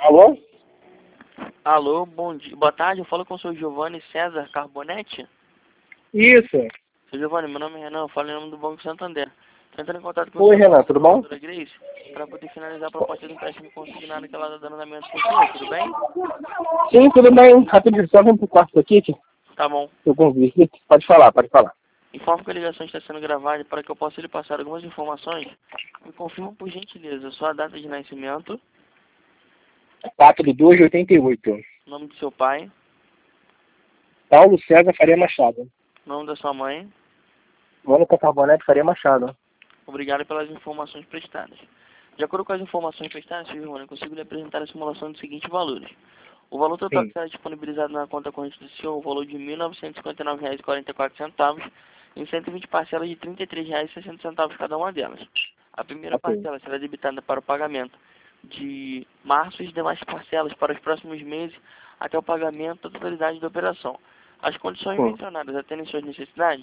Alô? Alô, bom dia, boa tarde, eu falo com o senhor Giovanni César Carbonetti. Isso. Seu Giovanni, meu nome é Renan, eu falo em nome do Banco Santander. Estou entrando em contato com o Oi, senhor, Renan, tudo bom? doutora Grace, para poder finalizar a proposta do empréstimo consignado que ela está dando andamento com o senhor, tudo bem? Sim, tudo bem. Rapidinho, só vem pro quarto aqui, que Tá bom. eu convido. Pode falar, pode falar. Informo que a ligação está sendo gravada para que eu possa lhe passar algumas informações. Me confirma, por gentileza, sua data de nascimento, 4/2/88. nome do seu pai, Paulo César Faria Machado. nome da sua mãe. Mônica Carbonetti Faria Machado. Obrigado pelas informações prestadas. De acordo com as informações prestadas, Sr. Giovanni, eu consigo lhe apresentar a simulação dos seguintes valores. O valor total Sim. que será disponibilizado na conta corrente do senhor, o valor de R$ 1.959,44, em 120 parcelas de R$ 33,60 cada uma delas. A primeira Ok. parcela será debitada para o pagamento de março e as demais parcelas para os próximos meses até o pagamento da totalidade da operação. As condições Sim. mencionadas atendem suas necessidades?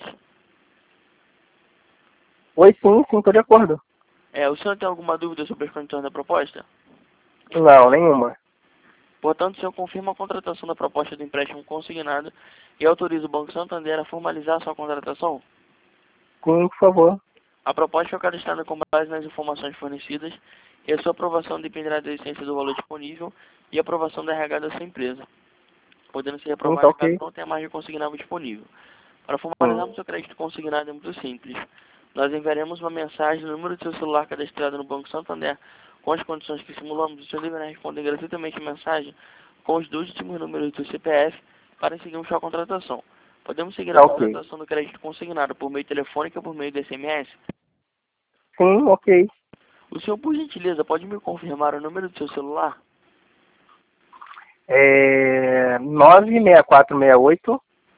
Oi, sim, tô de acordo. O senhor tem alguma dúvida sobre as condições da proposta? Não, nenhuma. Portanto, o senhor confirma a contratação da proposta do empréstimo consignado e autoriza o Banco Santander a formalizar sua contratação? Sim, por favor. A proposta foi cadastrada com base nas informações fornecidas e a sua aprovação dependerá da essência do valor disponível e aprovação da RH da sua empresa, podendo ser Sim, tá aprovada caso ok. não tenha margem consignável disponível. Para Sim. formalizarmos o crédito consignado é muito simples. Nós enviaremos uma mensagem no número do seu celular cadastrado no Banco Santander com as condições que simulamos. O senhor deverá responder gratuitamente a mensagem com os dois últimos números do CPF para seguirmos sua contratação. Podemos seguir a Tá ok. contratação do crédito consignado por meio telefônico ou por meio do SMS? Sim, ok. O senhor, por gentileza, pode me confirmar o número do seu celular? 96468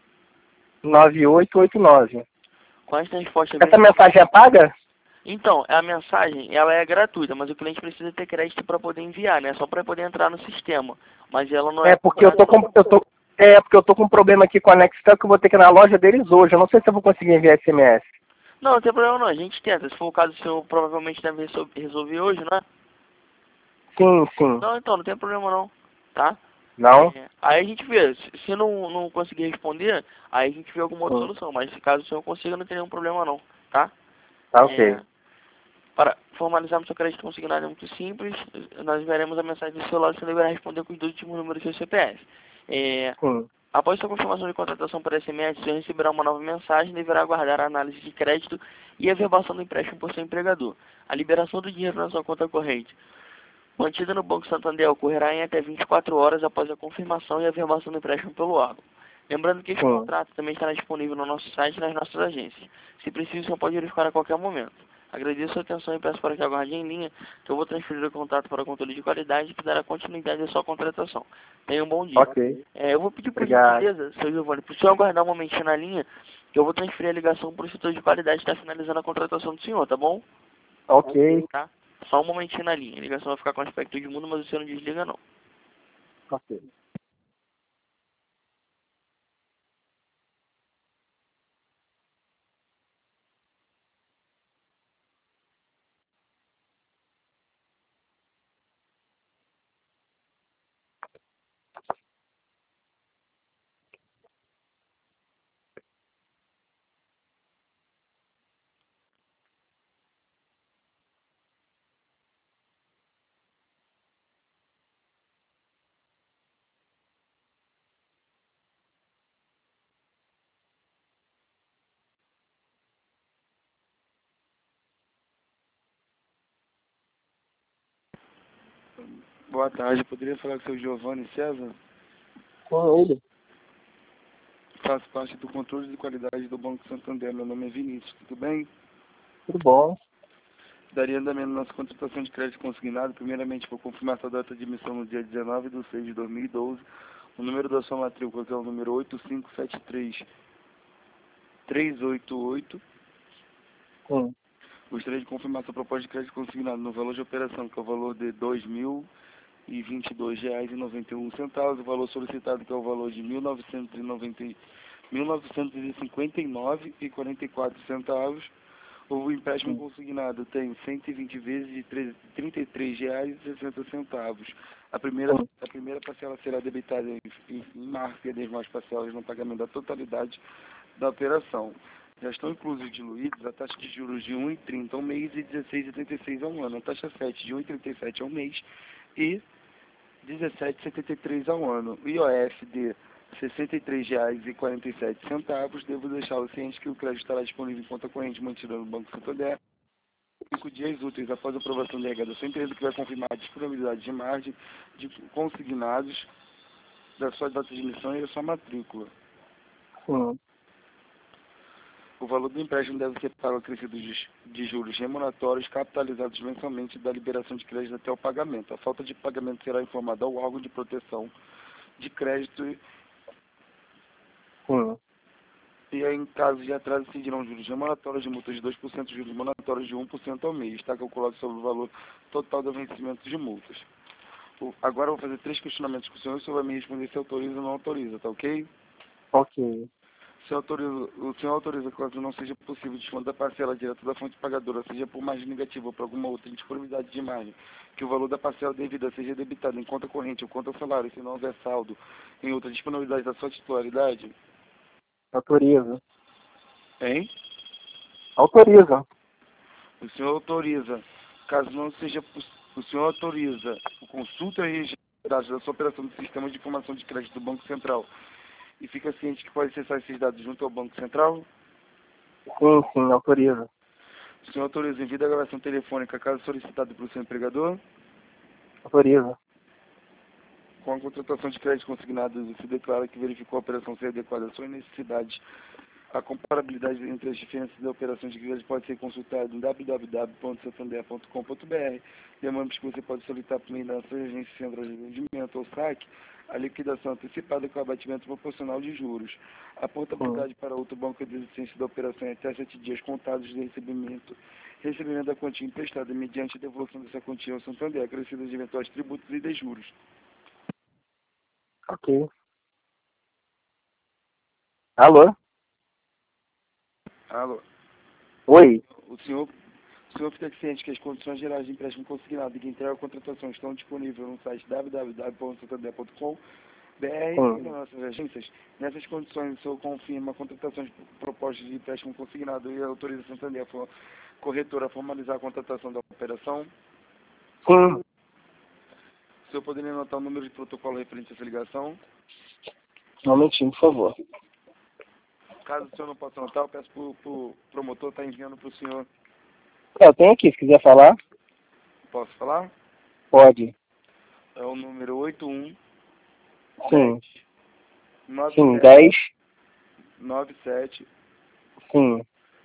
9889. Com esta resposta Essa bem... mensagem é paga? Então, a mensagem, ela é gratuita, mas o cliente precisa ter crédito para poder enviar, né? Só para poder entrar no sistema. Mas ela não é Porque cobrada. eu tô com um problema aqui com a Nextel que eu vou ter que ir na loja deles hoje. Eu não sei se eu vou conseguir enviar SMS. Não, não tem problema não, a gente tenta. Se for o caso, o senhor provavelmente deve resolver hoje, né? Sim, sim. Não, então, não tem problema não, tá? Não? Aí a gente vê, se não conseguir responder, aí a gente vê alguma outra Sim. solução. Mas se caso o senhor consiga, não tem nenhum problema não, tá? Tá É, ok. para formalizarmos seu crédito consignado é muito simples. Nós veremos a mensagem do celular e você deverá responder com os dois últimos números do seu CPF. Sim. Após sua confirmação de contratação por SMS, você receberá uma nova mensagem e deverá aguardar a análise de crédito e a verbação do empréstimo por seu empregador. A liberação do dinheiro na sua conta corrente, mantida no Banco Santander, ocorrerá em até 24 horas após a confirmação e a verbação do empréstimo pelo órgão. Lembrando que este Sim. contrato também estará disponível no nosso site e nas nossas agências. Se preciso, você pode verificar a qualquer momento. Agradeço a sua atenção e peço para que aguarde em linha, que eu vou transferir o contato para o controle de qualidade que dará continuidade à sua contratação. Tenha um bom dia. Ok. Eu vou pedir por Obrigado. gentileza, seu Giovanni, para o senhor aguardar um momentinho na linha, que eu vou transferir a ligação para o setor de qualidade que está finalizando a contratação do senhor, tá bom? Ok. Tá? Só um momentinho na linha. A ligação vai ficar com aspecto de mundo, mas o senhor não desliga não. Ok. Boa tarde, poderia falar com o seu Giovanni César? Com ele. Faço parte do controle de qualidade do Banco Santander. Meu nome é Vinícius, tudo bem? Tudo bom? Daria andamento na nossa contratação de crédito consignado. Primeiramente, vou confirmar sua data de emissão no dia 19/6/2012. O número da sua matrícula, que é o número 8573388. Sim. Gostaria de confirmar sua proposta de crédito consignado no valor de operação, que é o valor de R$ 2.022,91. O valor solicitado, que é o valor de R$ 1.959,44. O empréstimo Sim. consignado tem 120 vezes de R$ 33,60. A primeira parcela será debitada em março e as demais parcelas no pagamento da totalidade da operação. Já estão inclusos e diluídos a taxa de juros de 1,30 ao mês e 16,86 ao ano, a taxa 7 de 1,37 ao mês e 17,73 ao ano. O IOF de R$ 63,47. Devo deixá-lo ciente que o crédito estará disponível em conta corrente mantida no Banco Santander 5 dias úteis após a aprovação da arrecadação, empresa que vai confirmar a disponibilidade de margem de consignados da sua data de emissão e da sua matrícula. O valor do empréstimo deve ser pago acrescido de juros remuneratórios capitalizados mensalmente da liberação de crédito até o pagamento. A falta de pagamento será informada ao órgão de proteção de crédito e em caso de atraso incidirão juros remuneratórios de multas de 2% e juros remuneratórios de 1% ao mês. Está calculado sobre o valor total do vencimento de multas. Agora eu vou fazer 3 questionamentos com o senhor vai me responder se autoriza ou não autoriza, tá ok? Ok. O senhor autoriza, caso não seja possível, o desconto da parcela direta da fonte pagadora, seja por margem negativa ou por alguma outra indisponibilidade de margem, que o valor da parcela devida seja debitado em conta corrente ou conta salário, se não houver saldo em outra disponibilidade da sua titularidade? Autoriza. Hein? Autoriza. O senhor autoriza, caso não seja o senhor autoriza o consulta e registro da sua operação do Sistema de Informação de Crédito do Banco Central e fica ciente que pode acessar esses dados junto ao Banco Central? Sim, autoriza. O senhor autoriza envio da gravação telefônica caso solicitado pelo seu empregador? Autoriza. Com a contratação de crédito consignado, se declara que verificou a operação ser adequada à sua necessidade. A comparabilidade entre as diferenças da operação de crédito pode ser consultada em www.santander.com.br. Lembramos que você pode solicitar por meio da sua agência central de rendimento ou saque a liquidação antecipada com abatimento proporcional de juros. A portabilidade para outro banco de existência da operação é até 7 dias contados de recebimento da quantia emprestada mediante a devolução dessa quantia ao Santander, acrescidas de eventuais tributos e de juros. Ok. Alô? Alô? Oi. O senhor fica ciente que as condições gerais de empréstimo consignado e que entrega a contratação estão disponíveis no site www.santander.com.br e nas nossas agências. Nessas condições, o senhor confirma a contratação de propostas de empréstimo consignado e autoriza a Santander, a corretora, a formalizar a contratação da operação? Sim. O senhor poderia anotar o número de protocolo referente a essa ligação? Um momentinho, por favor. Caso o senhor não possa anotar, eu peço para o promotor estar enviando para o senhor. Eu tenho aqui, se quiser falar. Posso falar? Pode. É o número 81 Sim. 97 Sim, 10. 97 Sim.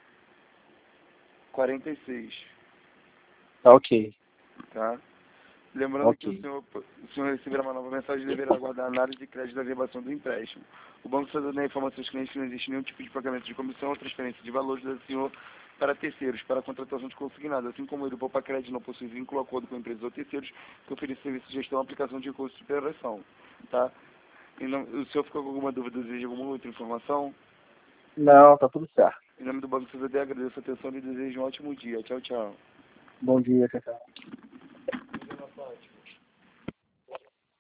46. Tá ok. Tá? Lembrando Ok. que o senhor receberá uma nova mensagem e deverá aguardar a análise de crédito da verbação do empréstimo. O Banco Santander informa aos seus clientes que não existe nenhum tipo de pagamento de comissão ou transferência de valores do senhor para terceiros, para a contratação de consignado, assim como ele, o Poupa Crédito, não possui vínculo ou acordo com empresas ou terceiros que oferecem serviços de gestão ou aplicação de recursos de superação. Tá? E não, o senhor ficou com alguma dúvida, deseja alguma outra informação? Não, tá tudo certo. Em nome do Banco Santander, agradeço a atenção e desejo um ótimo dia. Tchau, tchau. Bom dia, tchau.